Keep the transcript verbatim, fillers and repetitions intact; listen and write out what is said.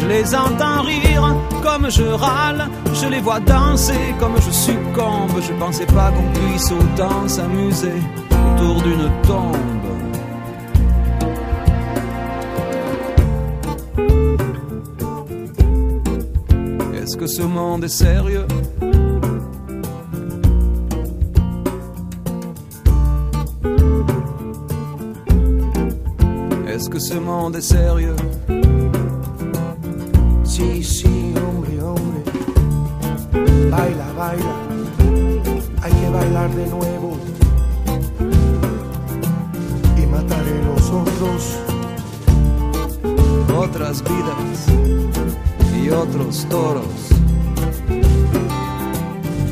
les entends rire comme je râle, je les vois danser comme je succombe. Je pensais pas qu'on puisse autant s'amuser autour d'une tombe. Est-ce que ce monde est sérieux? Est-ce que ce monde est sérieux? Sí, sí, hombre, hombre. Baila, baila. Hay que bailar de nuevo. Y mataré los otros. Otras vidas y otros toros.